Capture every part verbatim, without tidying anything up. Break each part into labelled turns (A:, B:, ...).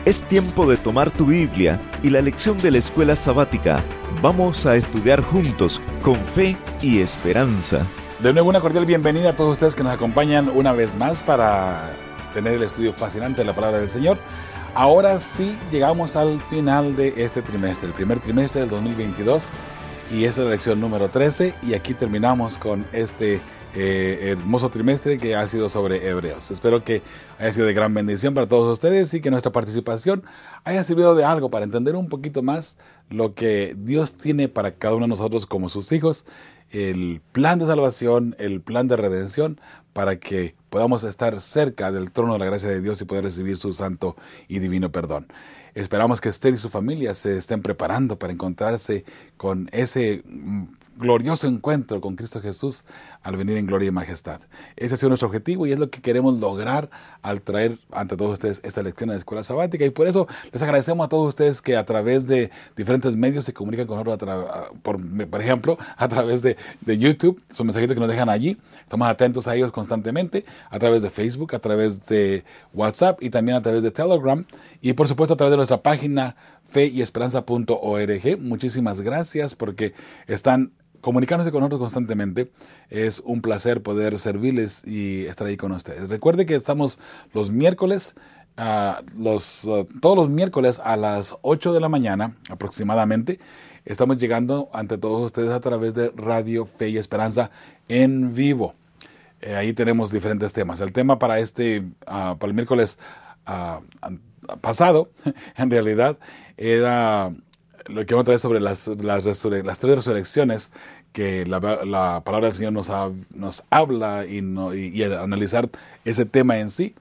A: Es tiempo de tomar tu Biblia y la lección de la escuela sabática. Vamos a estudiar juntos con fe y esperanza.
B: De nuevo, una cordial bienvenida a todos ustedes que nos acompañan una vez más para tener el estudio fascinante de la palabra del Señor. Ahora sí llegamos al final de este trimestre, el primer trimestre del dos mil veintidós, y esta es la lección número trece, y aquí terminamos con este eh, hermoso trimestre que ha sido sobre Hebreos. Espero que haya sido de gran bendición para todos ustedes y que nuestra participación haya servido de algo para entender un poquito más lo que Dios tiene para cada uno de nosotros como sus hijos, el plan de salvación, el plan de redención, para que podamos estar cerca del trono de la gracia de Dios y poder recibir su santo y divino perdón. Esperamos que usted y su familia se estén preparando para encontrarse con ese glorioso encuentro con Cristo Jesús al venir en gloria y majestad. Ese ha sido nuestro objetivo y es lo que queremos lograr al traer ante todos ustedes esta lección de la escuela sabática, y por eso les agradecemos a todos ustedes que a través de diferentes medios se comunican con nosotros, tra- por, por ejemplo, a través de, de YouTube, son mensajitos que nos dejan allí, estamos atentos a ellos constantemente, a través de Facebook, a través de WhatsApp y también a través de Telegram, y por supuesto a través de nuestra página fe y esperanza punto org. Muchísimas gracias porque están comunicándose con nosotros constantemente. Es un placer poder servirles y estar ahí con ustedes. Recuerde que estamos los miércoles, uh, los, uh, todos los miércoles a las ocho de la mañana aproximadamente. Estamos llegando ante todos ustedes a través de Radio Fe y Esperanza en vivo. Eh, ahí tenemos diferentes temas. El tema para este, uh, para el miércoles uh, pasado, en realidad, era lo que vamos a traer sobre las, las, resure- las tres resurrecciones que la, la palabra del Señor nos, ha, nos habla y, no, y, y analizar ese tema en sí.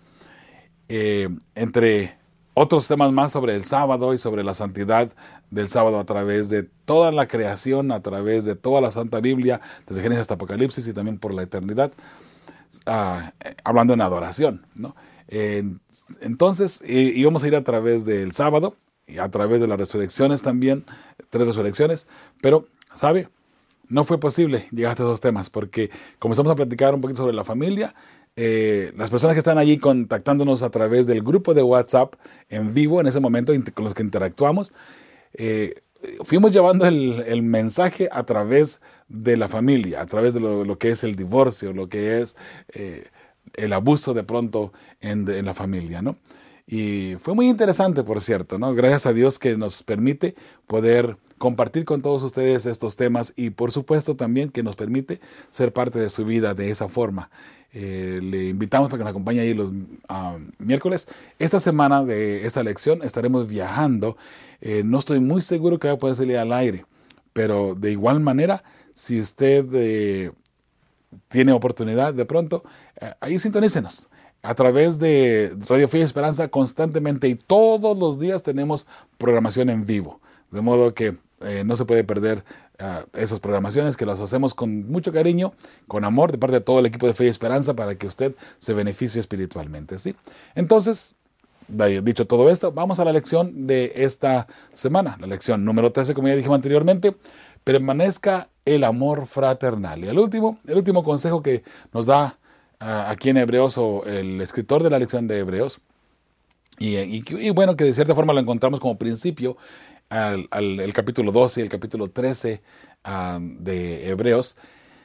B: Eh, entre otros temas más sobre el sábado y sobre la santidad del sábado a través de toda la creación, a través de toda la Santa Biblia, desde Génesis hasta Apocalipsis y también por la eternidad, uh, hablando en adoración, ¿no? Eh, entonces eh, íbamos a ir a través del sábado y a través de las resurrecciones también, tres resurrecciones, pero, ¿sabe? No fue posible llegar hasta esos temas porque comenzamos a platicar un poquito sobre la familia. Eh, las personas que están allí contactándonos a través del grupo de WhatsApp en vivo en ese momento con los que interactuamos, eh, fuimos llevando el, el mensaje a través de la familia, a través de lo, lo que es el divorcio, lo que es eh, el abuso de pronto en, de, en la familia, ¿no? Y fue muy interesante, por cierto, ¿no? Gracias a Dios que nos permite poder compartir con todos ustedes estos temas y, por supuesto, también que nos permite ser parte de su vida de esa forma. Eh, le invitamos para que nos acompañe ahí los uh, miércoles. Esta semana de esta lección estaremos viajando. Eh, no estoy muy seguro que va a poder salir al aire, pero de igual manera, si usted eh, tiene oportunidad de pronto, eh, ahí sintonícenos. A través de Radio Fe y Esperanza constantemente y todos los días tenemos programación en vivo. De modo que eh, no se puede perder uh, esas programaciones que las hacemos con mucho cariño, con amor de parte de todo el equipo de Fe y Esperanza para que usted se beneficie espiritualmente, ¿sí? Entonces, dicho todo esto, vamos a la lección de esta semana. La lección número trece, como ya dijimos anteriormente, permanezca el amor fraternal. Y el último, el último consejo que nos da aquí en Hebreos, o el escritor de la lección de Hebreos, y, y, y bueno, que de cierta forma lo encontramos como principio al, al el capítulo doce y el capítulo trece uh, de Hebreos,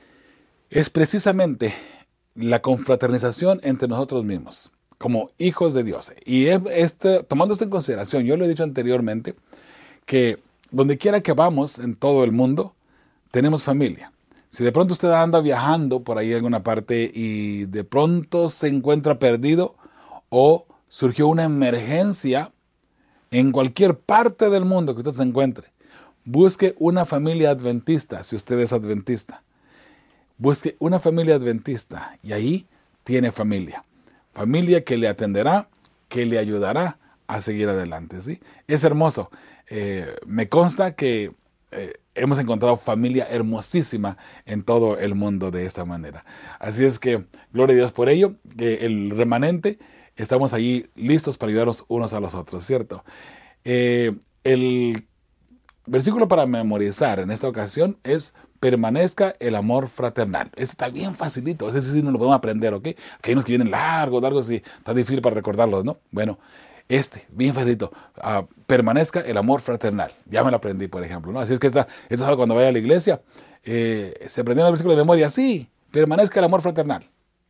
B: es precisamente la confraternización entre nosotros mismos, como hijos de Dios. Y este, tomando esto en consideración, yo lo he dicho anteriormente, que donde quiera que vamos en todo el mundo, tenemos familia. Si de pronto usted anda viajando por ahí en alguna parte y de pronto se encuentra perdido o surgió una emergencia en cualquier parte del mundo que usted se encuentre, busque una familia adventista si usted es adventista. Busque una familia adventista y ahí tiene familia. Familia que le atenderá, que le ayudará a seguir adelante, ¿sí? Es hermoso. Eh, me consta que eh, hemos encontrado familia hermosísima en todo el mundo de esta manera. Así es que, gloria a Dios por ello, que el remanente estamos allí listos para ayudarnos unos a los otros, ¿cierto? Eh, el versículo para memorizar en esta ocasión es: permanezca el amor fraternal. Ese está bien facilito, ese sí no lo podemos aprender, ¿ok? Que hay unos que vienen largos, largos y está difícil para recordarlos, ¿no? Bueno, Este, bien facilito, uh, permanezca el amor fraternal. Ya me lo aprendí, por ejemplo, ¿no? Así es que esta, esta sábado cuando vaya a la iglesia, eh, se aprendió el versículo de memoria. Sí, permanezca el amor fraternal.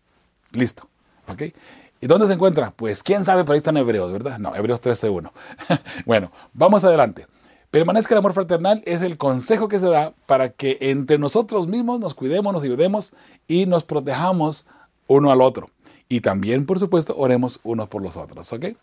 B: Listo, ¿ok? ¿Y dónde se encuentra? Pues quién sabe, por ahí están Hebreos, ¿verdad? No, Hebreos trece uno. Bueno, vamos adelante. Permanezca el amor fraternal es el consejo que se da para que entre nosotros mismos nos cuidemos, nos ayudemos y nos protejamos uno al otro. Y también, por supuesto, oremos unos por los otros, ¿ok?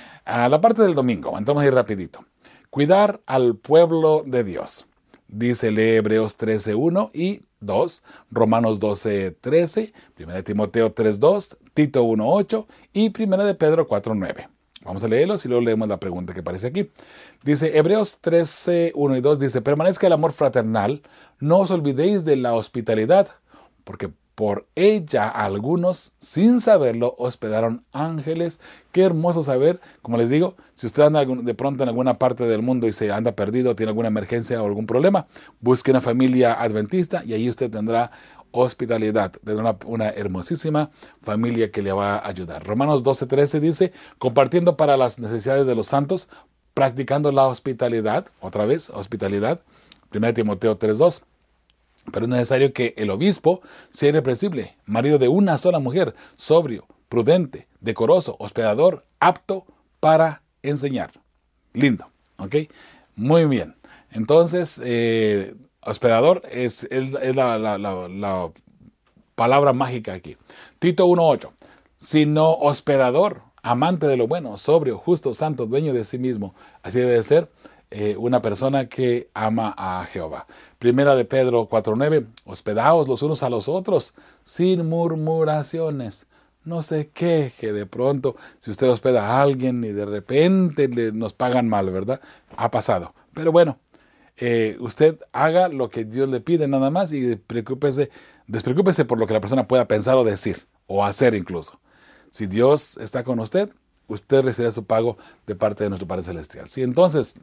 B: A la parte del domingo, entramos ahí rapidito. Cuidar al pueblo de Dios. Dice Hebreos trece uno y dos, Romanos doce trece, primera de Timoteo tres dos, Tito uno ocho y primera de Pedro cuatro nueve. Vamos a leerlos y luego leemos la pregunta que aparece aquí. Dice Hebreos trece uno y dos, dice, permanezca el amor fraternal, no os olvidéis de la hospitalidad, porque por ella algunos, sin saberlo, hospedaron ángeles. Qué hermoso saber, como les digo, si usted anda de pronto en alguna parte del mundo y se anda perdido, tiene alguna emergencia o algún problema, busque una familia adventista y ahí usted tendrá hospitalidad, tendrá una, una hermosísima familia que le va a ayudar. Romanos doce trece dice, compartiendo para las necesidades de los santos, practicando la hospitalidad, otra vez, hospitalidad. primera de Timoteo tres dos. Pero es necesario que el obispo sea irreprensible, marido de una sola mujer, sobrio, prudente, decoroso, hospedador, apto para enseñar. Lindo, ¿ok? Muy bien. Entonces, eh, hospedador es, es, es la, la, la, la palabra mágica aquí. Tito uno ocho. Sino hospedador, amante de lo bueno, sobrio, justo, santo, dueño de sí mismo. Así debe de ser. Eh, una persona que ama a Jehová. Primera de Pedro cuatro nueve, hospedaos los unos a los otros sin murmuraciones. No se queje de pronto si usted hospeda a alguien y de repente le, nos pagan mal, ¿verdad? Ha pasado. Pero bueno, eh, usted haga lo que Dios le pide nada más y preocúpese, despreocúpese por lo que la persona pueda pensar o decir o hacer incluso. Si Dios está con usted, usted recibirá su pago de parte de nuestro Padre Celestial. Sí, entonces,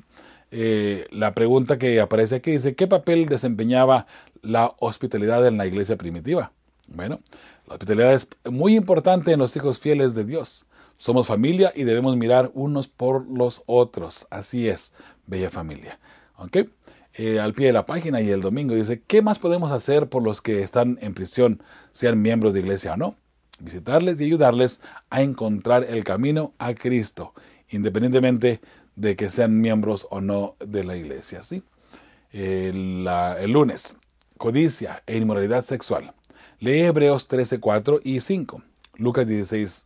B: eh, la pregunta que aparece aquí dice, ¿qué papel desempeñaba la hospitalidad en la iglesia primitiva? Bueno, la hospitalidad es muy importante en los hijos fieles de Dios. Somos familia y debemos mirar unos por los otros. Así es, bella familia. ¿Ok? Eh, al pie de la página y el domingo dice, ¿qué más podemos hacer por los que están en prisión, sean miembros de iglesia o no? Visitarles y ayudarles a encontrar el camino a Cristo, independientemente de que sean miembros o no de la iglesia. ¿Sí? El, la, el lunes, codicia e inmoralidad sexual. Lee Hebreos trece cuatro y cinco, Lucas dieciséis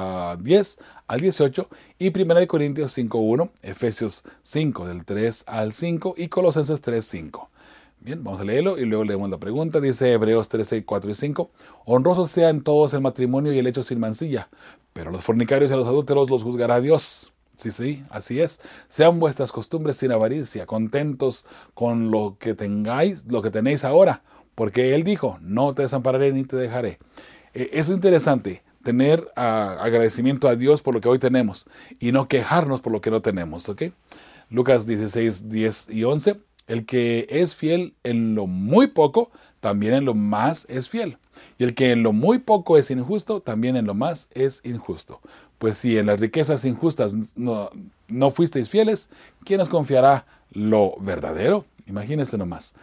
B: diez al dieciocho y primera de Corintios cinco uno, Efesios cinco del tres al cinco y Colosenses tres cinco. Bien, vamos a leerlo y luego leemos la pregunta. Dice Hebreos trece, cuatro y cinco. Honrosos sean todos el matrimonio y el hecho sin mancilla, pero a los fornicarios y a los adúlteros los juzgará Dios. Sí, sí, así es. Sean vuestras costumbres sin avaricia, contentos con lo que tengáis, lo que tenéis ahora, porque Él dijo, no te desampararé ni te dejaré. Eh, es interesante tener uh, agradecimiento a Dios por lo que hoy tenemos y no quejarnos por lo que no tenemos, ¿ok? Lucas dieciséis, diez y once. El que es fiel en lo muy poco, también en lo más es fiel. Y el que en lo muy poco es injusto, también en lo más es injusto. Pues si en las riquezas injustas no, no fuisteis fieles, ¿quién os confiará lo verdadero? Imagínense nomás.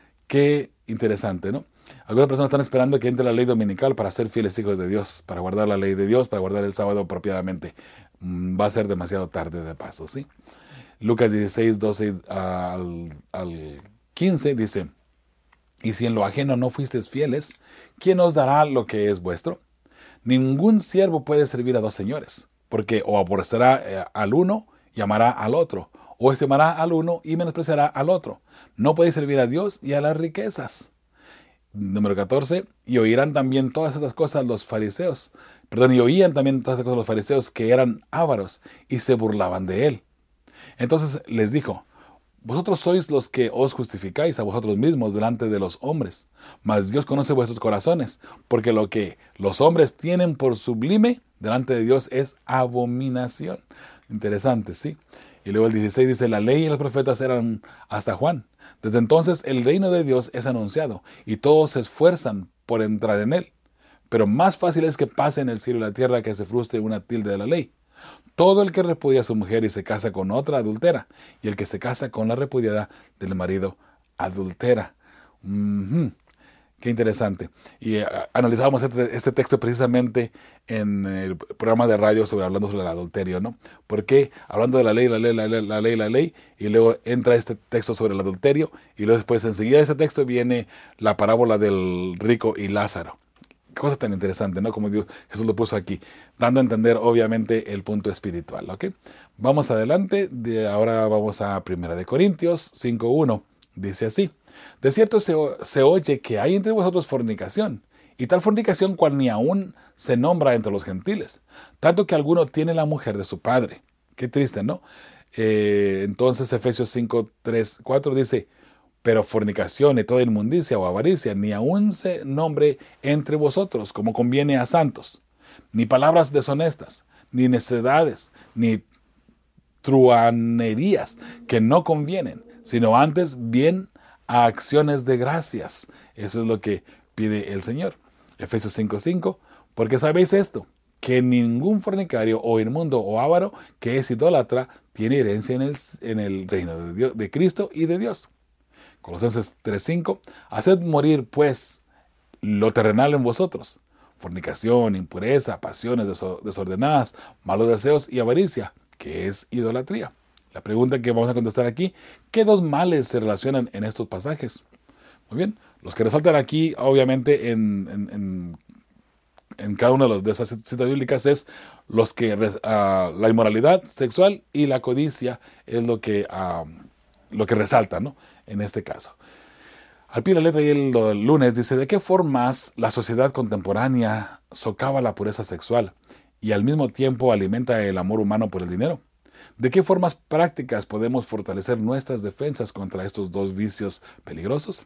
B: Qué interesante, ¿no? Algunas personas están esperando que entre la ley dominical para ser fieles hijos de Dios, para guardar la ley de Dios, para guardar el sábado apropiadamente. Va a ser demasiado tarde de paso, ¿sí? Lucas dieciséis, doce al, al quince dice, y si en lo ajeno no fuisteis fieles, ¿quién os dará lo que es vuestro? Ningún siervo puede servir a dos señores, porque o aborrecerá eh, al uno y amará al otro, o estimará al uno y menospreciará al otro. No podéis servir a Dios y a las riquezas. Número catorce, y oirán también todas estas cosas los fariseos, perdón, y oían también todas estas cosas los fariseos que eran ávaros y se burlaban de él. Entonces les dijo, vosotros sois los que os justificáis a vosotros mismos delante de los hombres, mas Dios conoce vuestros corazones, porque lo que los hombres tienen por sublime delante de Dios es abominación. Interesante, ¿sí? Y luego el dieciséis dice, la ley y los profetas eran hasta Juan. Desde entonces el reino de Dios es anunciado, y todos se esfuerzan por entrar en él. Pero más fácil es que pase en el cielo y la tierra que se frustre una tilde de la ley. Todo el que repudia a su mujer y se casa con otra adultera, y el que se casa con la repudiada del marido adultera. Uh-huh. Qué interesante. Y uh, analizábamos este, este texto precisamente en el programa de radio sobre hablando sobre el adulterio, ¿no? Porque hablando de la ley, la ley, la ley, la ley, la ley, y luego entra este texto sobre el adulterio, y luego después enseguida de ese texto viene la parábola del rico y Lázaro. Qué cosa tan interesante, ¿no? Como Dios, Jesús lo puso aquí, dando a entender obviamente el punto espiritual, ¿ok? Vamos adelante, de ahora vamos a Primera de Corintios cinco uno, dice así: de cierto se, se oye que hay entre vosotros fornicación, y tal fornicación cual ni aún se nombra entre los gentiles, tanto que alguno tiene la mujer de su padre. Qué triste, ¿no? Eh, entonces Efesios cinco, tres, cuatro dice: pero fornicación y toda inmundicia o avaricia ni aún se nombre entre vosotros, como conviene a santos, ni palabras deshonestas, ni necedades, ni truanerías que no convienen, sino antes bien a acciones de gracias. Eso es lo que pide el Señor. Efesios cinco cinco, porque sabéis esto, que ningún fornicario o inmundo o avaro que es idólatra tiene herencia en el, en el reino de, Dios, de Cristo y de Dios. Colosenses tres cinco, haced morir pues lo terrenal en vosotros: fornicación, impureza, pasiones desordenadas, malos deseos y avaricia, que es idolatría. La pregunta que vamos a contestar aquí: ¿qué dos males se relacionan en estos pasajes? Muy bien, los que resaltan aquí, obviamente, en, en, en, en cada una de, los, de esas citas bíblicas es los que uh, la inmoralidad sexual y la codicia es lo que, uh, lo que resalta, ¿no? En este caso. Al pie de la letra, y el, el lunes dice: ¿de qué formas la sociedad contemporánea socava la pureza sexual y al mismo tiempo alimenta el amor humano por el dinero? ¿De qué formas prácticas podemos fortalecer nuestras defensas contra estos dos vicios peligrosos?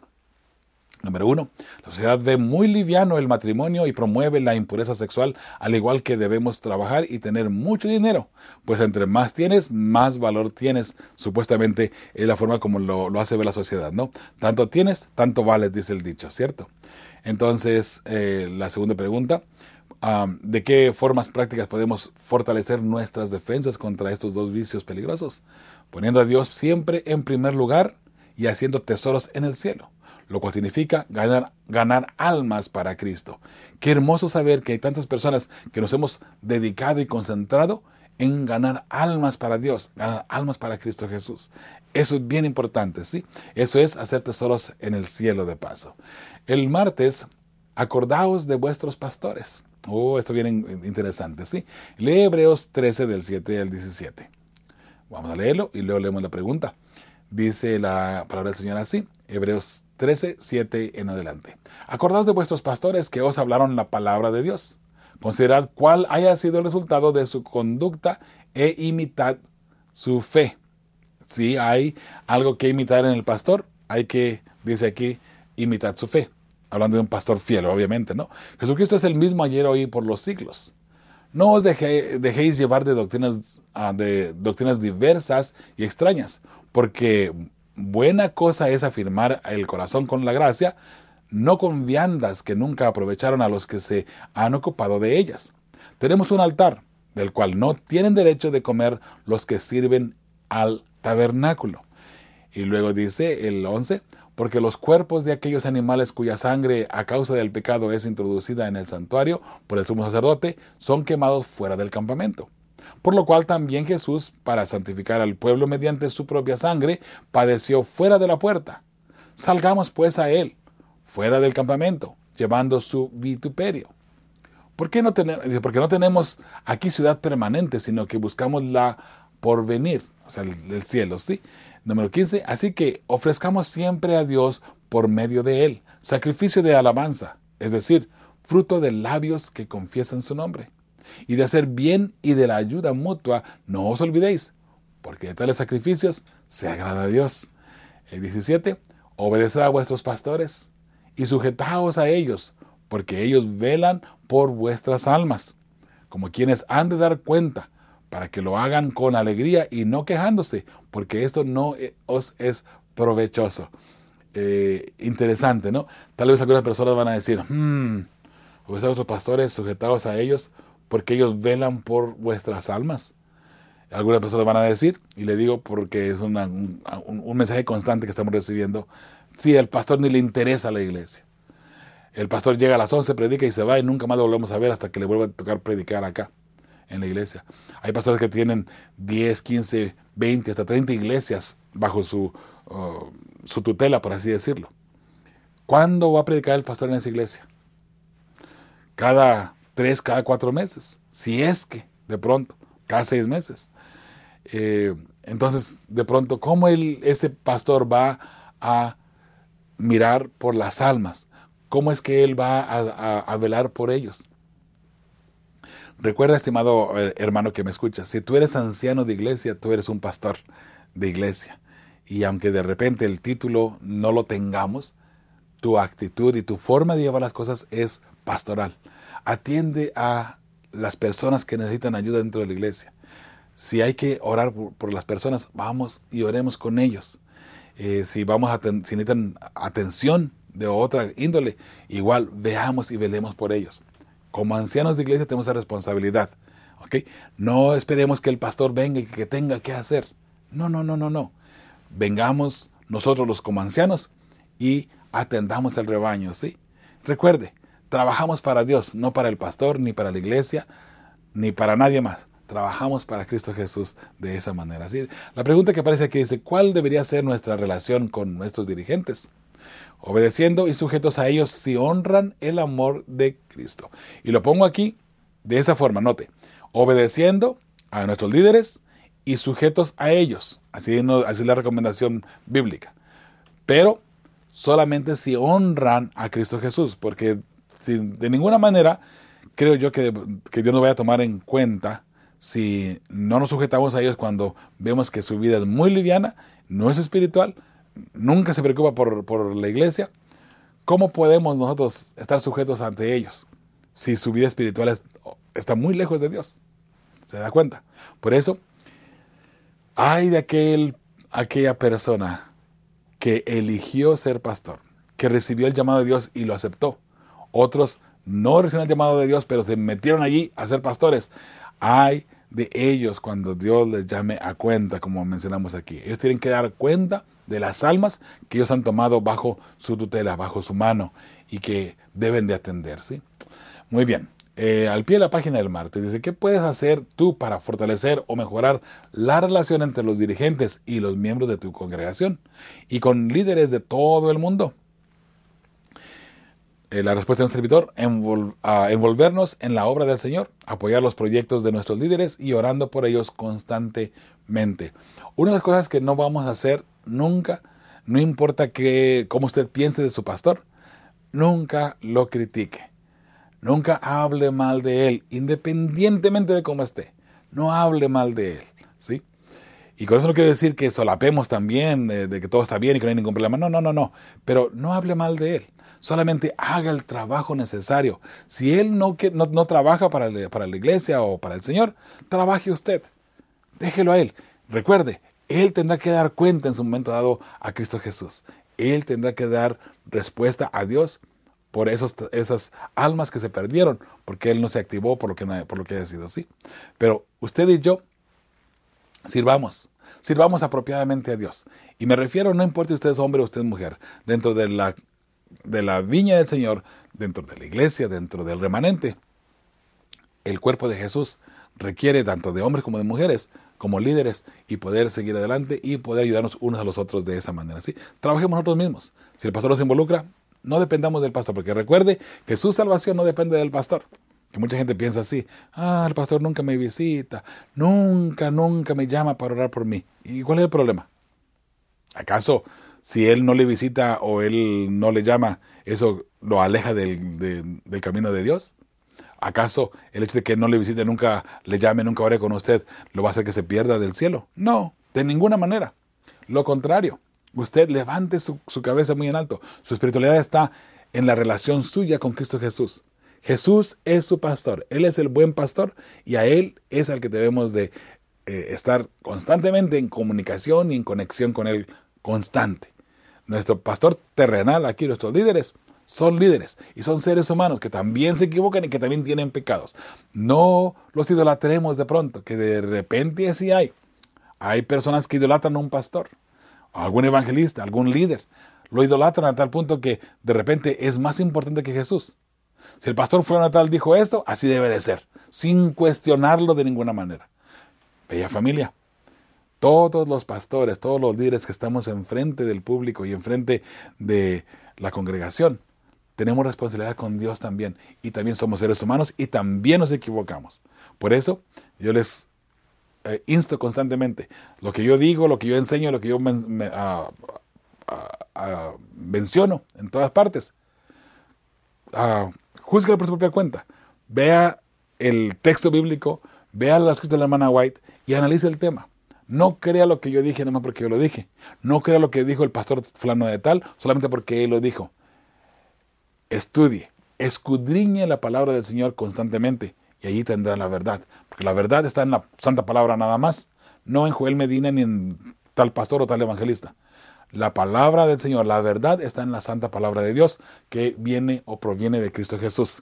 B: Número uno, la sociedad ve muy liviano el matrimonio y promueve la impureza sexual, al igual que debemos trabajar y tener mucho dinero, pues entre más tienes, más valor tienes. Supuestamente es la forma como lo, lo hace ver la sociedad, ¿no? Tanto tienes, tanto vales, dice el dicho, ¿cierto? Entonces, eh, la segunda pregunta: Um, ¿de qué formas prácticas podemos fortalecer nuestras defensas contra estos dos vicios peligrosos? Poniendo a Dios siempre en primer lugar y haciendo tesoros en el cielo, lo cual significa ganar, ganar almas para Cristo. Qué hermoso saber que hay tantas personas que nos hemos dedicado y concentrado en ganar almas para Dios, ganar almas para Cristo Jesús. Eso es bien importante, ¿sí? Eso es hacer tesoros en el cielo de paso. El martes, acordaos de vuestros pastores. Oh, esto viene interesante, ¿sí? Lee Hebreos trece del siete al diecisiete. Vamos a leerlo y luego leemos la pregunta. Dice la palabra del Señor así, Hebreos trece, siete en adelante. Acordaos de vuestros pastores que os hablaron la palabra de Dios. Considerad cuál haya sido el resultado de su conducta e imitad su fe. Si hay algo que imitar en el pastor, hay que, dice aquí, imitad su fe. Hablando de un pastor fiel, obviamente, ¿no? Jesucristo es el mismo ayer, hoy y por los siglos. No os deje, dejéis llevar de doctrinas, uh, de doctrinas diversas y extrañas, porque buena cosa es afirmar el corazón con la gracia, no con viandas que nunca aprovecharon a los que se han ocupado de ellas. Tenemos un altar, del cual no tienen derecho de comer los que sirven al tabernáculo. Y luego dice el once, porque los cuerpos de aquellos animales cuya sangre a causa del pecado es introducida en el santuario por el sumo sacerdote, son quemados fuera del campamento. Por lo cual también Jesús, para santificar al pueblo mediante su propia sangre, padeció fuera de la puerta. Salgamos pues a él, fuera del campamento, llevando su vituperio. ¿Por qué no tenemos, porque no tenemos aquí ciudad permanente, sino que buscamos la porvenir, o sea, el, el cielo, ¿sí? Número quince, así que ofrezcamos siempre a Dios por medio de él, sacrificio de alabanza, es decir, fruto de labios que confiesan su nombre. Y de hacer bien y de la ayuda mutua, no os olvidéis, porque de tales sacrificios se agrada a Dios. El diecisiete, obedeced a vuestros pastores y sujetaos a ellos, porque ellos velan por vuestras almas, como quienes han de dar cuenta, para que lo hagan con alegría y no quejándose, porque esto no os es provechoso. Eh, interesante, ¿no? Tal vez algunas personas van a decir, hmm, obedeced a vuestros pastores, sujetaos a ellos, porque ellos velan por vuestras almas. Algunas personas van a decir, y le digo porque es una, un, un, un mensaje constante que estamos recibiendo, sí, el pastor ni le interesa a la iglesia. El pastor llega a las once, predica y se va y nunca más lo volvemos a ver hasta que le vuelva a tocar predicar acá, en la iglesia. Hay pastores que tienen diez, quince, veinte, hasta treinta iglesias bajo su, uh, su tutela, por así decirlo. ¿Cuándo va a predicar el pastor en esa iglesia? Cada tres, cada cuatro meses. Si es que, de pronto, cada seis meses. Eh, entonces, de pronto, ¿cómo él, ese pastor va a mirar por las almas? ¿Cómo es que él va a, a, a velar por ellos? Recuerda, estimado hermano que me escuchas, si tú eres anciano de iglesia, tú eres un pastor de iglesia. Y aunque de repente el título no lo tengamos, tu actitud y tu forma de llevar las cosas es pastoral. Atiende a las personas que necesitan ayuda dentro de la iglesia. Si hay que orar por, por las personas, vamos y oremos con ellos. Eh, si, vamos a ten, si necesitan atención de otra índole, igual veamos y velemos por ellos. Como ancianos de iglesia tenemos esa responsabilidad. ¿Okay? No esperemos que el pastor venga y que tenga que hacer. No, no, no, no, no. Vengamos nosotros los como ancianos y atendamos el rebaño, ¿sí? Recuerde, trabajamos para Dios, no para el pastor, ni para la iglesia, ni para nadie más. Trabajamos para Cristo Jesús de esa manera. ¿Sí? La pregunta que aparece aquí dice, ¿cuál debería ser nuestra relación con nuestros dirigentes? Obedeciendo y sujetos a ellos si honran el amor de Cristo. Y lo pongo aquí de esa forma, note. Obedeciendo a nuestros líderes y sujetos a ellos. Así, no, así es la recomendación bíblica. Pero solamente si honran a Cristo Jesús. Porque si, de ninguna manera creo yo que, que Dios nos vaya a tomar en cuenta si no nos sujetamos a ellos cuando vemos que su vida es muy liviana, no es espiritual, nunca se preocupa por, por la iglesia. ¿Cómo podemos nosotros estar sujetos ante ellos si su vida espiritual es, está muy lejos de Dios? ¿Se da cuenta? Por eso, hay de aquel, aquella persona que eligió ser pastor, que recibió el llamado de Dios y lo aceptó. Otros no recibieron el llamado de Dios, pero se metieron allí a ser pastores. Hay de ellos cuando Dios les llame a cuenta, como mencionamos aquí. Ellos tienen que dar cuenta de las almas que ellos han tomado bajo su tutela, bajo su mano, y que deben de atender, ¿sí? Muy bien. Eh, al pie de la página del martes dice, ¿qué puedes hacer tú para fortalecer o mejorar la relación entre los dirigentes y los miembros de tu congregación y con líderes de todo el mundo? Eh, la respuesta de un servidor, envol, uh, envolvernos en la obra del Señor, apoyar los proyectos de nuestros líderes y orando por ellos constantemente. Una de las cosas que no vamos a hacer nunca, no importa que, cómo usted piense de su pastor, nunca lo critique. Nunca hable mal de él, independientemente de cómo esté. No hable mal de él, ¿sí? Y con eso no quiere decir que solapemos también, eh, de que todo está bien y que no hay ningún problema. No, no, no, no. Pero no hable mal de él. Solamente haga el trabajo necesario. Si él no, no, no trabaja para, el, para la iglesia o para el Señor, trabaje usted. Déjelo a él. Recuerde, él tendrá que dar cuenta en su momento dado a Cristo Jesús. Él tendrá que dar respuesta a Dios por esos, esas almas que se perdieron, porque él no se activó por lo que, no, por lo que haya sido así. Pero usted y yo, sirvamos. Sirvamos apropiadamente a Dios. Y me refiero, no importa si usted es hombre o usted es mujer, dentro de la de la viña del Señor, dentro de la iglesia, dentro del remanente. El cuerpo de Jesús requiere tanto de hombres como de mujeres, como líderes, y poder seguir adelante y poder ayudarnos unos a los otros de esa manera. ¿Sí? Trabajemos nosotros mismos. Si el pastor nos involucra, no dependamos del pastor, porque recuerde que su salvación no depende del pastor. Que mucha gente piensa así, ah, el pastor nunca me visita, nunca, nunca me llama para orar por mí. ¿Y cuál es el problema? ¿Acaso si él no le visita o él no le llama, eso lo aleja del, de, del camino de Dios? ¿Acaso el hecho de que no le visite, nunca le llame, nunca ore con usted, lo va a hacer que se pierda del cielo? No, de ninguna manera. Lo contrario, usted levante su, su cabeza muy en alto. Su espiritualidad está en la relación suya con Cristo Jesús. Jesús es su pastor. Él es el buen pastor y a Él es al que debemos de eh, estar constantemente en comunicación y en conexión con Él constante. Nuestro pastor terrenal aquí, nuestros líderes, son líderes y son seres humanos que también se equivocan y que también tienen pecados. No los idolatremos de pronto, que de repente así hay. Hay personas que idolatran a un pastor, a algún evangelista, a algún líder. Lo idolatran a tal punto que de repente es más importante que Jesús. Si el pastor fulano tal dijo esto, así debe de ser, sin cuestionarlo de ninguna manera. Bella familia, todos los pastores, todos los líderes que estamos enfrente del público y enfrente de la congregación, tenemos responsabilidad con Dios también. Y también somos seres humanos y también nos equivocamos. Por eso yo les eh, insto constantemente. Lo que yo digo, lo que yo enseño, lo que yo men, me, uh, uh, uh, menciono en todas partes. Uh, júzguelo por su propia cuenta. Vea el texto bíblico, vea lo escrito de la hermana White y analice el tema. No crea lo que yo dije nada más porque yo lo dije. No crea lo que dijo el pastor fulano de tal solamente porque él lo dijo. Estudie, escudriñe la palabra del Señor constantemente y allí tendrá la verdad. Porque la verdad está en la santa palabra nada más, no en Joel Medina ni en tal pastor o tal evangelista. La palabra del Señor, la verdad está en la santa palabra de Dios que viene o proviene de Cristo Jesús.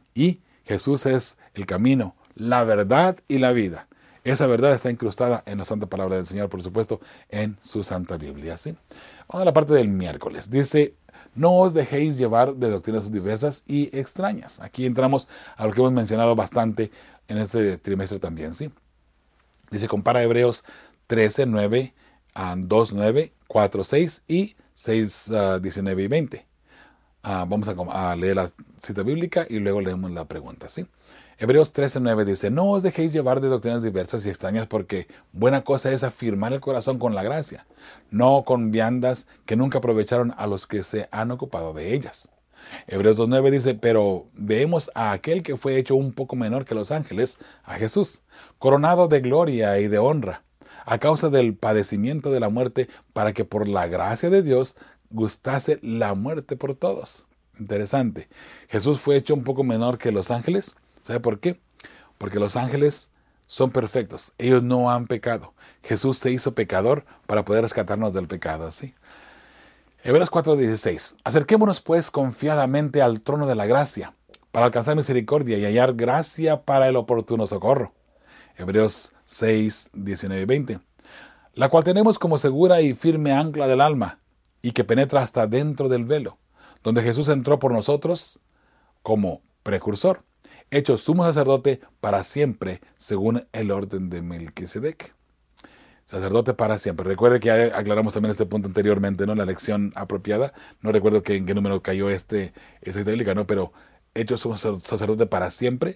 B: Y Jesús es el camino, la verdad y la vida. Esa verdad está incrustada en la santa palabra del Señor, por supuesto, en su santa Biblia. ¿Sí? Vamos a la parte del miércoles. Dice, no os dejéis llevar de doctrinas diversas y extrañas. Aquí entramos a lo que hemos mencionado bastante en este trimestre también. ¿Sí? Dice, compara Hebreos trece, nueve, dos, nueve, cuatro, seis y seis, diecinueve y veinte. Uh, vamos a, a leer la cita bíblica y luego leemos la pregunta. ¿Sí? Hebreos trece, nueve dice, no os dejéis llevar de doctrinas diversas y extrañas, porque buena cosa es afirmar el corazón con la gracia, no con viandas que nunca aprovecharon a los que se han ocupado de ellas. Hebreos dos, nueve dice, pero vemos a aquel que fue hecho un poco menor que los ángeles, a Jesús, coronado de gloria y de honra, a causa del padecimiento de la muerte, para que por la gracia de Dios gustase la muerte por todos. Interesante. Jesús fue hecho un poco menor que los ángeles. ¿Sabe por qué? Porque los ángeles son perfectos. Ellos no han pecado. Jesús se hizo pecador para poder rescatarnos del pecado. ¿Sí? Hebreos cuatro dieciséis. Acerquémonos pues confiadamente al trono de la gracia, para alcanzar misericordia y hallar gracia para el oportuno socorro. Hebreos seis, diecinueve y veinte. La cual tenemos como segura y firme ancla del alma, y que penetra hasta dentro del velo, donde Jesús entró por nosotros como precursor, hecho sumo sacerdote para siempre, según el orden de Melquisedec. Sacerdote para siempre. Recuerde que aclaramos también este punto anteriormente, ¿no? La lección apropiada. No recuerdo que en qué número cayó este, esta bíblica, ¿no? Pero hecho sumo sacerdote para siempre,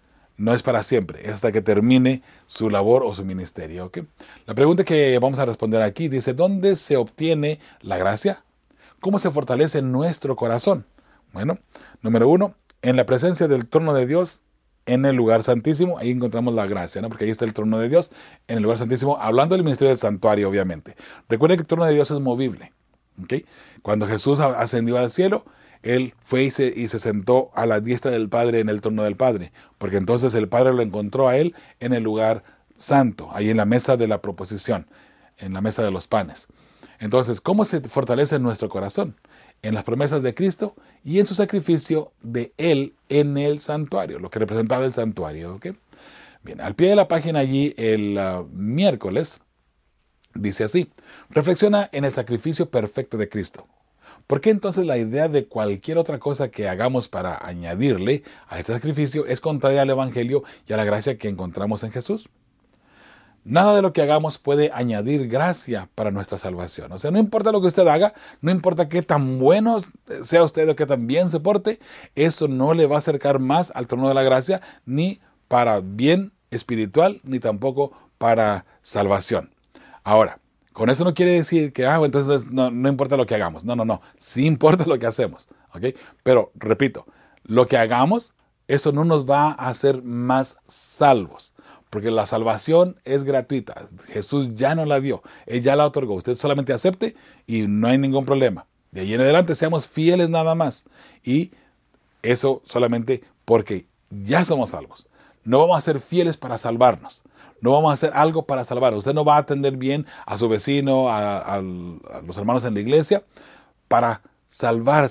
B: no es para siempre, es hasta que termine su labor o su ministerio. ¿Okay? La pregunta que vamos a responder aquí dice, ¿dónde se obtiene la gracia? ¿Cómo se fortalece nuestro corazón? Bueno, número uno, en la presencia del trono de Dios, en el lugar santísimo, ahí encontramos la gracia, ¿no? Porque ahí está el trono de Dios, en el lugar santísimo, hablando del ministerio del santuario, obviamente. Recuerden que el trono de Dios es movible. ¿Okay? Cuando Jesús ascendió al cielo, Él fue y se, y se sentó a la diestra del Padre en el trono del Padre, porque entonces el Padre lo encontró a Él en el lugar santo, ahí en la mesa de la proposición, en la mesa de los panes. Entonces, ¿cómo se fortalece nuestro corazón? En las promesas de Cristo y en su sacrificio de Él en el santuario, lo que representaba el santuario. ¿Okay? Bien, al pie de la página allí el uh, miércoles dice así, reflexiona en el sacrificio perfecto de Cristo. ¿Por qué entonces la idea de cualquier otra cosa que hagamos para añadirle a este sacrificio es contraria al Evangelio y a la gracia que encontramos en Jesús? Nada de lo que hagamos puede añadir gracia para nuestra salvación. O sea, no importa lo que usted haga, no importa qué tan bueno sea usted o qué tan bien se porte, eso no le va a acercar más al trono de la gracia, ni para bien espiritual, ni tampoco para salvación. Ahora, con eso no quiere decir que, ah, entonces no, no importa lo que hagamos. No, no, no. Sí importa lo que hacemos. ¿Okay? Pero, repito, lo que hagamos, eso no nos va a hacer más salvos. Porque la salvación es gratuita. Jesús ya nos la dio. Él ya la otorgó. Usted solamente acepte y no hay ningún problema. De ahí en adelante seamos fieles nada más. Y eso solamente porque ya somos salvos. No vamos a ser fieles para salvarnos. No vamos a hacer algo para salvarnos. Usted no va a atender bien a su vecino, a, a, a los hermanos en la iglesia, para salvarse.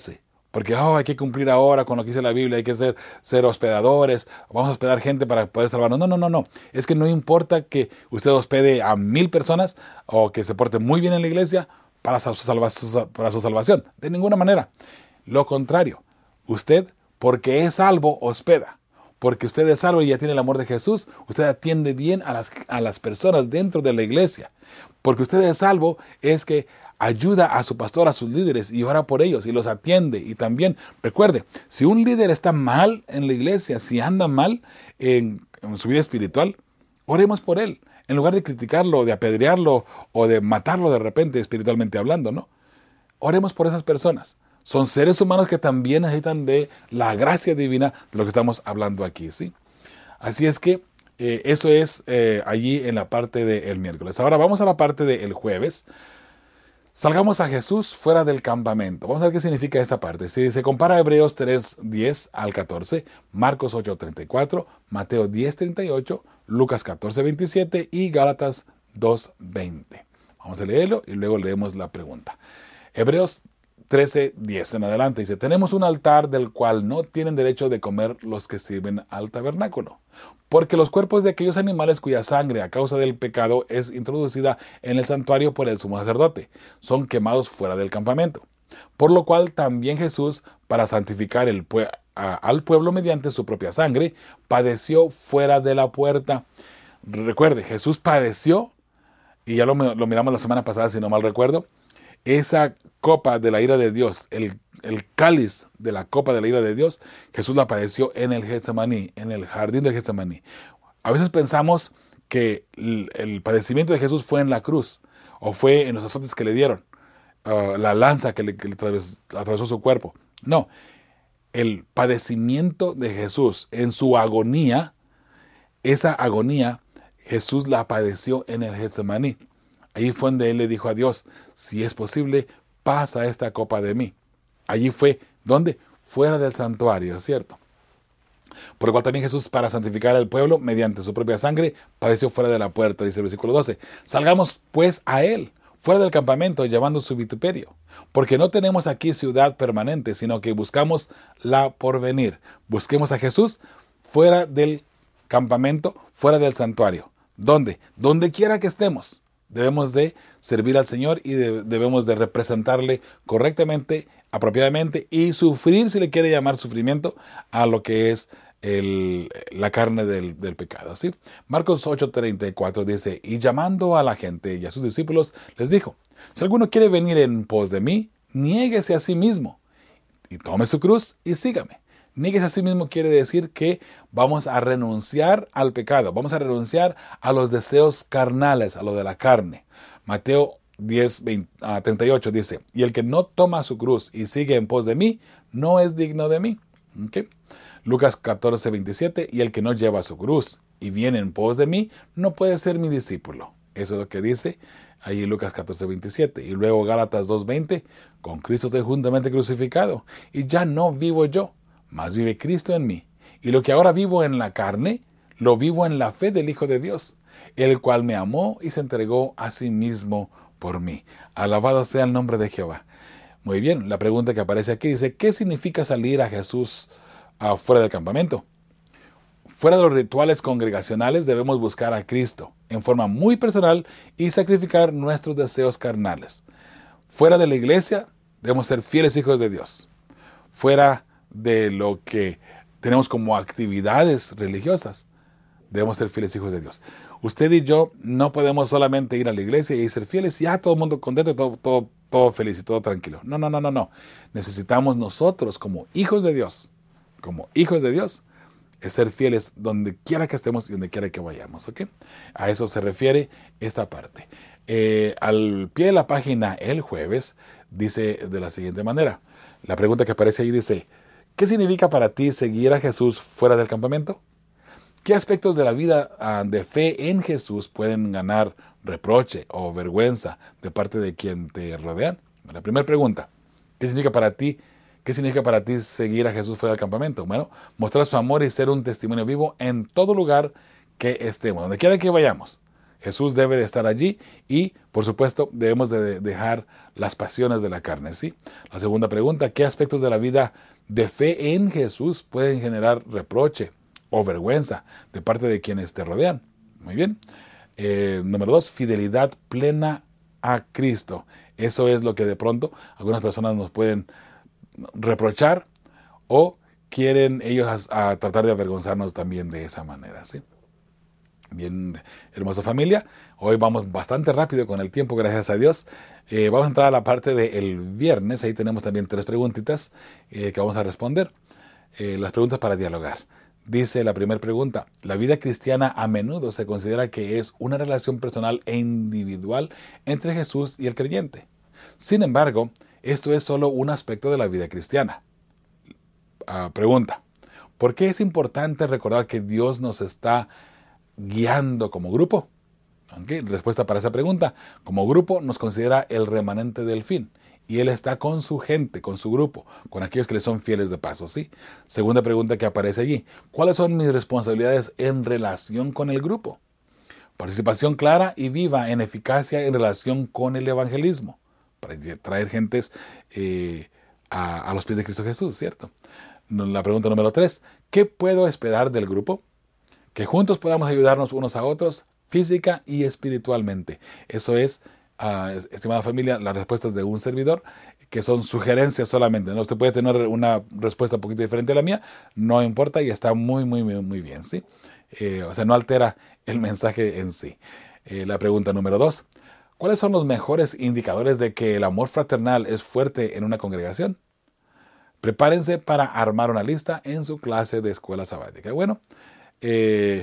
B: Porque oh, hay que cumplir ahora con lo que dice la Biblia, hay que ser, ser hospedadores, vamos a hospedar gente para poder salvarnos. No, no, no, no. Es que no importa que usted hospede a mil personas o que se porte muy bien en la iglesia para su, salva, su, para su salvación. De ninguna manera. Lo contrario, usted, porque es salvo, hospeda. Porque usted es salvo y ya tiene el amor de Jesús, usted atiende bien a las, a las personas dentro de la iglesia. Porque usted es salvo, es que ayuda a su pastor, a sus líderes y ora por ellos y los atiende. Y también, recuerde, si un líder está mal en la iglesia, si anda mal en, en su vida espiritual, oremos por él. En lugar de criticarlo, de apedrearlo o de matarlo de repente espiritualmente hablando, ¿no? Oremos por esas personas. Son seres humanos que también necesitan de la gracia divina de lo que estamos hablando aquí, ¿sí? Así es que eh, eso es eh, allí en la parte del miércoles. Ahora vamos a la parte del jueves. Salgamos a Jesús fuera del campamento. Vamos a ver qué significa esta parte. Si se compara Hebreos tres, diez al catorce, Marcos ocho, treinta y cuatro, Mateo diez, treinta y ocho, Lucas catorce, veintisiete y Gálatas dos, veinte. Vamos a leerlo y luego leemos la pregunta. Hebreos trece, diez en adelante dice: tenemos un altar del cual no tienen derecho de comer los que sirven al tabernáculo, porque los cuerpos de aquellos animales cuya sangre a causa del pecado es introducida en el santuario por el sumo sacerdote, son quemados fuera del campamento. Por lo cual también Jesús, para santificar el pue- a, al pueblo mediante su propia sangre, padeció fuera de la puerta. Recuerde, Jesús padeció, y ya lo, lo miramos la semana pasada si no mal recuerdo, esa copa de la ira de Dios, el, el cáliz de la copa de la ira de Dios, Jesús la padeció en el Getsemaní, en el jardín del Getsemaní. A veces pensamos que el, el padecimiento de Jesús fue en la cruz, o fue en los azotes que le dieron, uh, la lanza que le, que le atravesó, atravesó su cuerpo. No, el padecimiento de Jesús en su agonía, esa agonía, Jesús la padeció en el Getsemaní. Ahí fue donde él le dijo a Dios: si es posible, pasa esta copa de mí. Allí fue, ¿dónde? Fuera del santuario, ¿cierto? Por lo cual también Jesús, para santificar al pueblo, mediante su propia sangre, padeció fuera de la puerta, dice el versículo doce. Salgamos pues a él, fuera del campamento, llevando su vituperio. Porque no tenemos aquí ciudad permanente, sino que buscamos la porvenir. Busquemos a Jesús fuera del campamento, fuera del santuario. ¿Dónde? Donde quiera que estemos. Debemos de servir al Señor y de, debemos de representarle correctamente, apropiadamente y sufrir, si le quiere llamar sufrimiento, a lo que es el, la carne del, del pecado, ¿sí? Marcos ocho, treinta y cuatro dice: y llamando a la gente y a sus discípulos, les dijo: si alguno quiere venir en pos de mí, niéguese a sí mismo y tome su cruz y sígame. Niéguese a sí mismo quiere decir que vamos a renunciar al pecado, vamos a renunciar a los deseos carnales, a lo de la carne. Mateo diez, veinte, treinta y ocho dice: y el que no toma su cruz y sigue en pos de mí, no es digno de mí. ¿Okay? Lucas catorce, veintisiete, y el que no lleva su cruz y viene en pos de mí, no puede ser mi discípulo. Eso es lo que dice ahí Lucas catorce, veintisiete. Y luego Gálatas dos, veinte, con Cristo estoy juntamente crucificado, y ya no vivo yo, mas vive Cristo en mí. Y lo que ahora vivo en la carne, lo vivo en la fe del Hijo de Dios, el cual me amó y se entregó a sí mismo por mí. Alabado sea el nombre de Jehová. Muy bien, la pregunta que aparece aquí dice: ¿qué significa salir a Jesús uh, fuera del campamento? Fuera de los rituales congregacionales debemos buscar a Cristo en forma muy personal y sacrificar nuestros deseos carnales. Fuera de la iglesia debemos ser fieles hijos de Dios. Fuera de lo que tenemos como actividades religiosas, debemos ser fieles hijos de Dios. Usted y yo no podemos solamente ir a la iglesia y ser fieles y ya todo el mundo contento y todo, todo, todo feliz y todo tranquilo. No, no, no, no, no. Necesitamos nosotros como hijos de Dios, como hijos de Dios, es ser fieles donde quiera que estemos y donde quiera que vayamos, ¿ok? A eso se refiere esta parte. Eh, al pie de la página el jueves dice de la siguiente manera. La pregunta que aparece ahí dice: ¿qué significa para ti seguir a Jesús fuera del campamento? ¿Qué aspectos de la vida uh, de fe en Jesús pueden ganar reproche o vergüenza de parte de quien te rodean? La primera pregunta: ¿qué significa para ti? ¿Qué significa para ti seguir a Jesús fuera del campamento? Bueno, mostrar su amor y ser un testimonio vivo en todo lugar que estemos, donde quiera que vayamos. Jesús debe de estar allí y, por supuesto, debemos de dejar las pasiones de la carne, ¿sí? La segunda pregunta, ¿qué aspectos de la vida de fe en Jesús pueden generar reproche o vergüenza de parte de quienes te rodean? Muy bien. Eh, número dos, fidelidad plena a Cristo. Eso es lo que de pronto algunas personas nos pueden reprochar o quieren ellos a, a tratar de avergonzarnos también de esa manera, ¿sí? Bien, hermosa familia, hoy vamos bastante rápido con el tiempo, gracias a Dios. Eh, vamos a entrar a la parte del viernes, ahí tenemos también tres preguntitas eh, que vamos a responder. Eh, las preguntas para dialogar. Dice la primera pregunta, ¿la vida cristiana a menudo se considera que es una relación personal e individual entre Jesús y el creyente? Sin embargo, esto es solo un aspecto de la vida cristiana. Uh, pregunta, ¿por qué es importante recordar que Dios nos está guiando como grupo? ¿Okay? Respuesta para esa pregunta, como grupo nos considera el remanente del fin y Él está con su gente, con su grupo, con aquellos que le son fieles de paso, ¿sí? Segunda pregunta que aparece allí, ¿cuáles son mis responsabilidades en relación con el grupo? Participación clara y viva en eficacia en relación con el evangelismo, para traer gentes eh, a, a los pies de Cristo Jesús, ¿cierto? La pregunta número tres, ¿qué puedo esperar del grupo? Que juntos podamos ayudarnos unos a otros, física y espiritualmente. Eso es, uh, estimada familia, las respuestas de un servidor, que son sugerencias solamente, ¿no? Usted puede tener una respuesta un poquito diferente a la mía, no importa y está muy, muy, muy, muy bien, ¿sí? Eh, o sea, no altera el mensaje en sí. Eh, la pregunta número dos, ¿cuáles son los mejores indicadores de que el amor fraternal es fuerte en una congregación? Prepárense para armar una lista en su clase de escuela sabática. Bueno, Eh,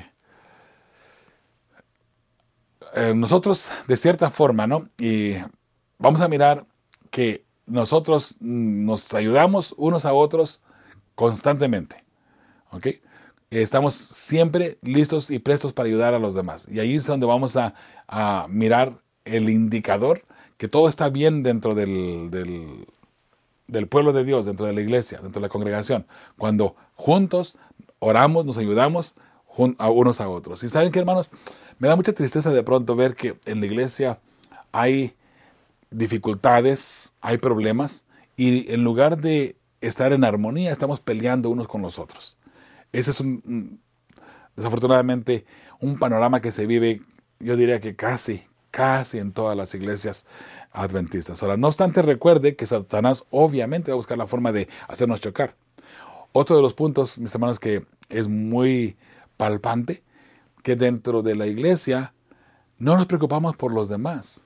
B: eh, nosotros de cierta forma, ¿no? Y vamos a mirar que nosotros nos ayudamos unos a otros constantemente, ¿ok? Estamos siempre listos y prestos para ayudar a los demás. Y ahí es donde vamos a, a mirar el indicador que todo está bien dentro del, del, del pueblo de Dios, dentro de la iglesia, dentro de la congregación. Cuando juntos oramos, nos ayudamos a unos a otros. Y saben qué, hermanos, me da mucha tristeza de pronto ver que en la iglesia hay dificultades, hay problemas, y en lugar de estar en armonía, estamos peleando unos con los otros. Ese es un, desafortunadamente, un panorama que se vive, yo diría que casi, casi en todas las iglesias adventistas. Ahora, no obstante, recuerde que Satanás obviamente va a buscar la forma de hacernos chocar. Otro de los puntos, mis hermanos, que es muy palpante, que dentro de la iglesia no nos preocupamos por los demás.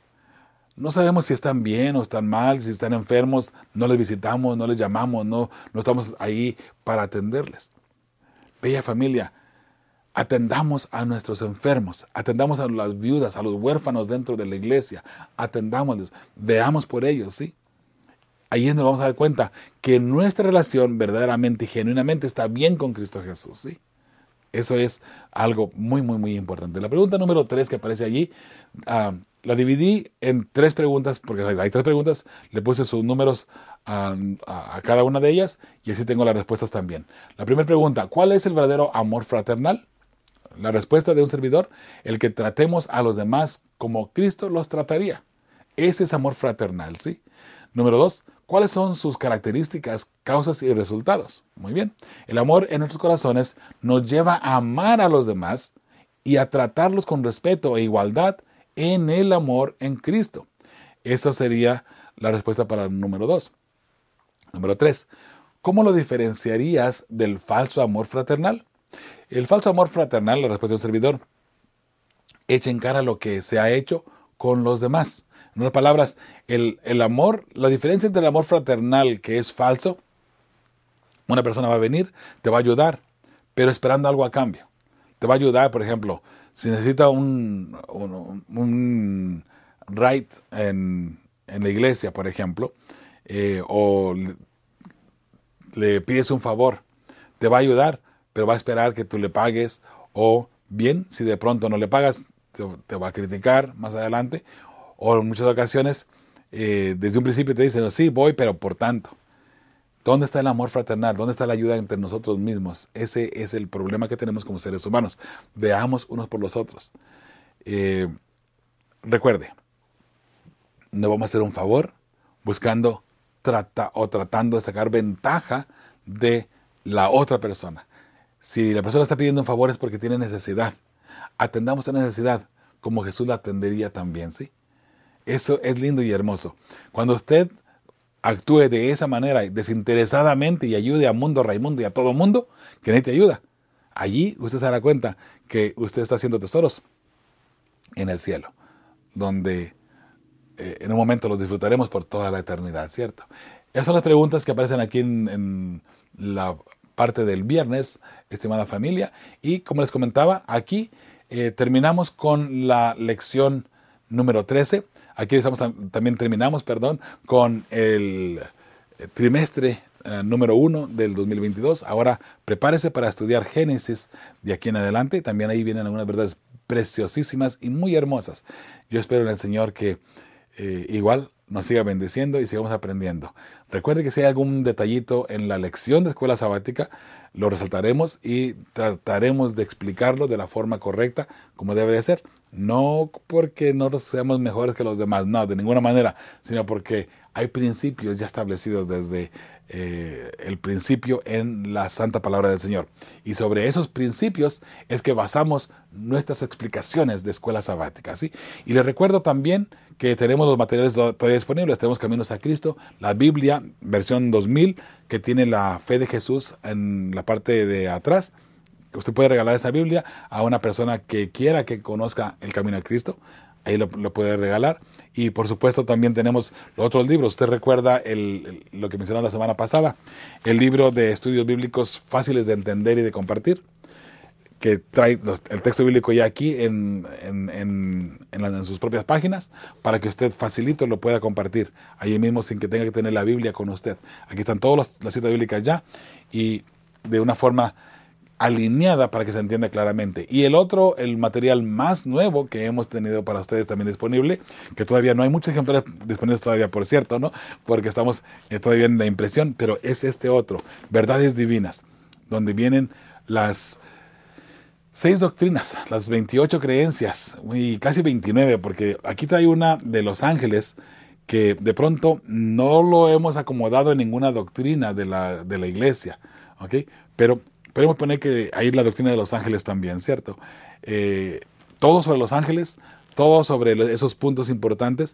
B: No sabemos si están bien o están mal, si están enfermos, no les visitamos, no les llamamos, no, no estamos ahí para atenderles. Bella familia, atendamos a nuestros enfermos, atendamos a las viudas, a los huérfanos dentro de la iglesia, atendámoslos, veamos por ellos, ¿sí? Ahí es donde vamos a dar cuenta que nuestra relación verdaderamente y genuinamente está bien con Cristo Jesús, ¿sí? Eso es algo muy, muy, muy importante. La pregunta número tres que aparece allí, uh, la dividí en tres preguntas, porque hay tres preguntas, le puse sus números a, a, a cada una de ellas y así tengo las respuestas también. La primera pregunta, ¿cuál es el verdadero amor fraternal? La respuesta de un servidor, el que tratemos a los demás como Cristo los trataría. Ese es amor fraternal, ¿sí? Número dos, ¿cuáles son sus características, causas y resultados? Muy bien. El amor en nuestros corazones nos lleva a amar a los demás y a tratarlos con respeto e igualdad en el amor en Cristo. Esa sería la respuesta para el número dos. Número tres, ¿cómo lo diferenciarías del falso amor fraternal? El falso amor fraternal, la respuesta de un servidor, echa en cara lo que se ha hecho con los demás. En otras palabras, el, el amor, la diferencia entre el amor fraternal que es falso, una persona va a venir, te va a ayudar, pero esperando algo a cambio. Te va a ayudar, por ejemplo, si necesita un, un, un ride en, en la iglesia, por ejemplo, eh, o le, le pides un favor, te va a ayudar, pero va a esperar que tú le pagues, o bien, si de pronto no le pagas, te, te va a criticar más adelante, o en muchas ocasiones, eh, desde un principio te dicen, sí, voy, pero por tanto. ¿Dónde está el amor fraternal? ¿Dónde está la ayuda entre nosotros mismos? Ese es el problema que tenemos como seres humanos. Veamos unos por los otros. Eh, recuerde, no vamos a hacer un favor buscando trata, o tratando de sacar ventaja de la otra persona. Si la persona está pidiendo un favor es porque tiene necesidad. Atendamos esa necesidad como Jesús la atendería también, ¿sí? Eso es lindo y hermoso. Cuando usted actúe de esa manera, desinteresadamente, y ayude a Mundo Raimundo y a todo mundo que necesite ayuda, allí usted se dará cuenta que usted está haciendo tesoros en el cielo, donde eh, en un momento los disfrutaremos por toda la eternidad, ¿cierto? Esas son las preguntas que aparecen aquí en, en la parte del viernes, estimada familia. Y como les comentaba, aquí eh, terminamos con la lección número trece. Aquí estamos, también terminamos, perdón, con el trimestre uh, número uno del dos mil veintidós. Ahora prepárese para estudiar Génesis de aquí en adelante. También ahí vienen algunas verdades preciosísimas y muy hermosas. Yo espero en el Señor que eh, igual nos siga bendiciendo y sigamos aprendiendo. Recuerde que si hay algún detallito en la lección de escuela sabática, lo resaltaremos y trataremos de explicarlo de la forma correcta, como debe de ser. No porque no seamos mejores que los demás, no, de ninguna manera, sino porque hay principios ya establecidos desde eh, el principio en la santa palabra del Señor. Y sobre esos principios es que basamos nuestras explicaciones de escuela sabática, ¿sí? Y les recuerdo también que tenemos los materiales todavía disponibles. Tenemos Caminos a Cristo, la Biblia, versión dos mil, que tiene la fe de Jesús en la parte de atrás. Usted puede regalar esa Biblia a una persona que quiera que conozca el camino a Cristo. Ahí lo, lo puede regalar. Y por supuesto también tenemos los otros libros. Usted recuerda el, el, lo que mencionamos la semana pasada, el libro de estudios bíblicos fáciles de entender y de compartir, que trae los, el texto bíblico ya aquí en, en, en, en, la, en sus propias páginas, para que usted facilito lo pueda compartir ahí mismo sin que tenga que tener la Biblia con usted. Aquí están todas las, las citas bíblicas ya y de una forma alineada para que se entienda claramente. Y el otro, el material más nuevo que hemos tenido para ustedes también disponible, que todavía no hay muchos ejemplares disponibles todavía, por cierto, ¿no? Porque estamos eh, todavía en la impresión, pero es este otro, Verdades Divinas, donde vienen las seis doctrinas, las veintiocho creencias, y casi veintinueve, porque aquí trae una de los ángeles que de pronto no lo hemos acomodado en ninguna doctrina de la, de la iglesia, ¿ok? Pero podemos poner que ahí la doctrina de los ángeles también, ¿cierto? Eh, todo sobre los ángeles, todo sobre esos puntos importantes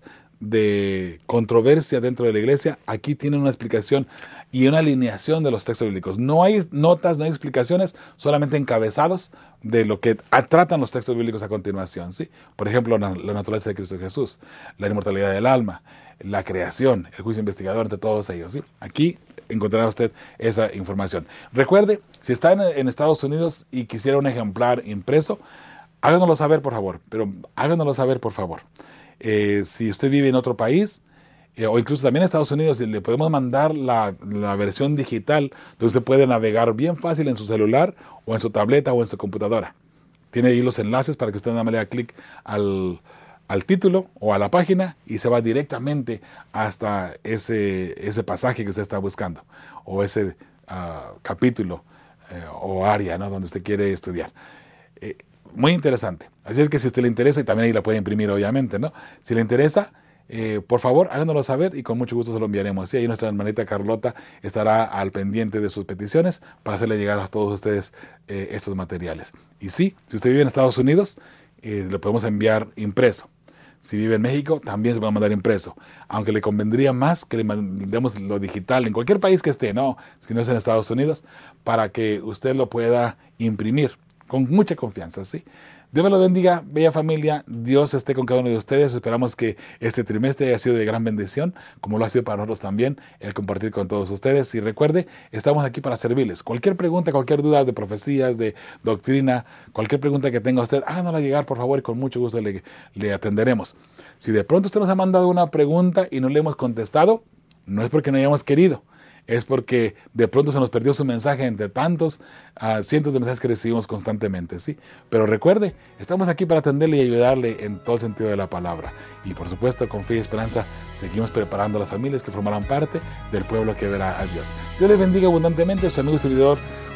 B: de controversia dentro de la iglesia. Aquí tienen una explicación y una alineación de los textos bíblicos. No hay notas, no hay explicaciones, solamente encabezados de lo que tratan los textos bíblicos a continuación, ¿sí? Por ejemplo, la, la naturaleza de Cristo Jesús, la inmortalidad del alma, la creación, el juicio investigador entre todos ellos, ¿sí? Aquí encontrará usted esa información. Recuerde, si está en, en Estados Unidos y quisiera un ejemplar impreso, háganoslo saber, por favor, pero háganoslo saber, por favor. Eh, si usted vive en otro país, eh, o incluso también en Estados Unidos, le podemos mandar la, la versión digital, donde usted puede navegar bien fácil en su celular, o en su tableta, o en su computadora. Tiene ahí los enlaces para que usted nada más le haga clic al, al título o a la página y se va directamente hasta ese, ese pasaje que usted está buscando, o ese uh, capítulo eh, o área, ¿no?, donde usted quiere estudiar. Eh, muy interesante. Así es que si a usted le interesa, y también ahí la puede imprimir obviamente, ¿no? Si le interesa, eh, por favor, háganoslo saber y con mucho gusto se lo enviaremos. Y ahí nuestra hermanita Carlota estará al pendiente de sus peticiones para hacerle llegar a todos ustedes eh, estos materiales. Y sí, si usted vive en Estados Unidos, eh, lo podemos enviar impreso. Si vive en México, también se puede mandar impreso. Aunque le convendría más que le mandemos lo digital en cualquier país que esté, no, si no es en Estados Unidos, para que usted lo pueda imprimir con mucha confianza, ¿sí? Dios me lo bendiga, bella familia. Dios esté con cada uno de ustedes. Esperamos que este trimestre haya sido de gran bendición, como lo ha sido para nosotros también, el compartir con todos ustedes. Y recuerde, estamos aquí para servirles. Cualquier pregunta, cualquier duda de profecías, de doctrina, cualquier pregunta que tenga usted, háganosla llegar, por favor, y con mucho gusto le, le atenderemos. Si de pronto usted nos ha mandado una pregunta y no le hemos contestado, no es porque no hayamos querido, es porque de pronto se nos perdió su mensaje entre tantos uh, cientos de mensajes que recibimos constantemente, ¿sí? Pero recuerde, estamos aquí para atenderle y ayudarle en todo el sentido de la palabra. Y por supuesto, con fe y esperanza, seguimos preparando a las familias que formarán parte del pueblo que verá a Dios. Dios les bendiga abundantemente. Su amigo y servidor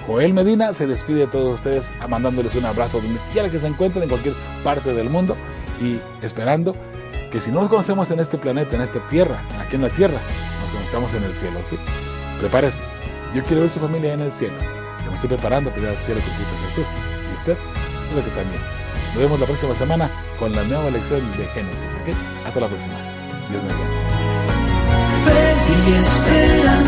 B: Joel Medina se despide de todos ustedes mandándoles un abrazo donde quiera que se encuentren, en cualquier parte del mundo, y esperando que si no nos conocemos en este planeta, en esta tierra, aquí en la tierra, nos conozcamos en el cielo, ¿sí? Prepárese. Yo quiero ver su familia en el cielo. Yo me estoy preparando para ir al cielo con Cristo Jesús. Y usted, creo que también. Nos vemos la próxima semana con la nueva lección de Génesis, ¿ok? Hasta la próxima. Dios me bendiga.
C: Fe y esperanza.